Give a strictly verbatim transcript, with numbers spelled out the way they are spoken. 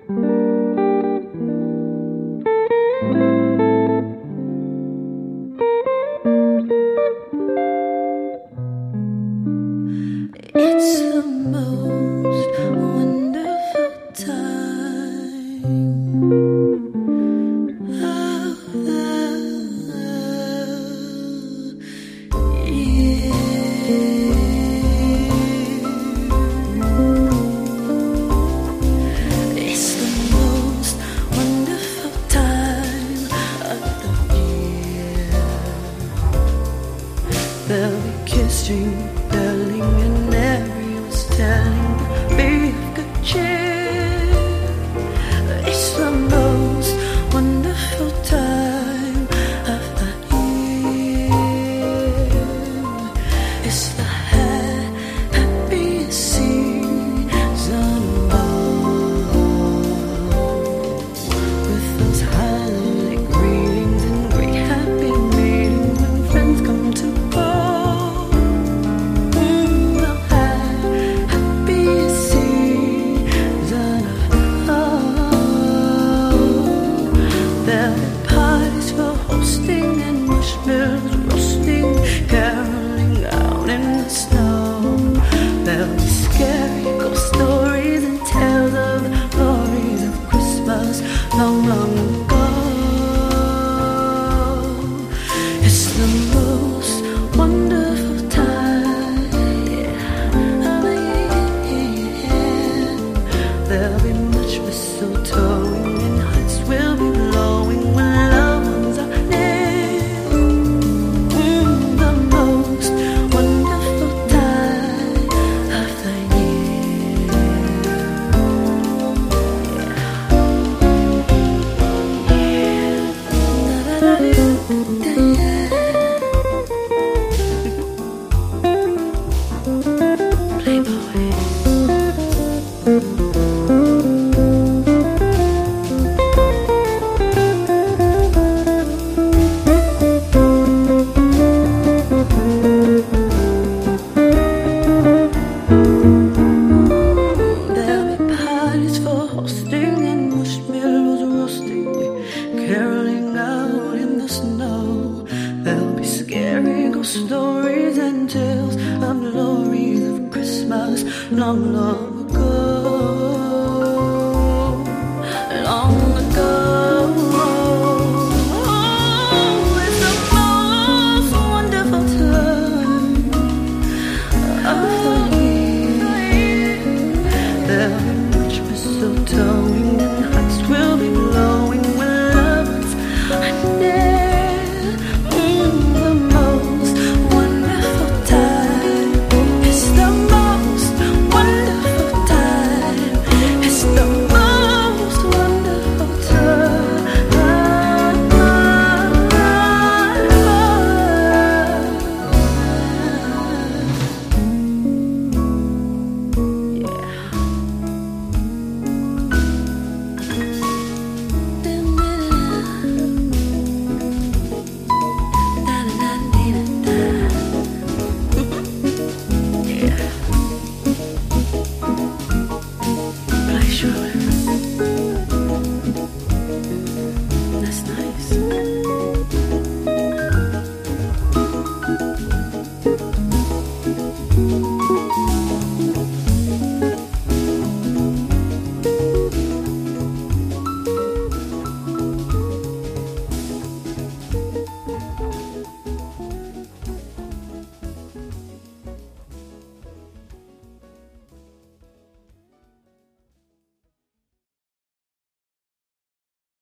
It's the most wonderful time of the year. It's the most wonderful time of the year. There'll be kissing, darling, and everyone's telling me of good cheer. It's the most wonderful time of the year. It's the ha- happiest season of all, with those holiday greetings and great happy meetings when friends come to call. Mm, the ha- happiest season of all. There'll be parties for hosting and marshmallows roasting, caroling out in the snow. There'll be scary ghost stories and tales of the glories of Christmas long, long ago. It's the most wonderful time of the year. There'll be much mistletoe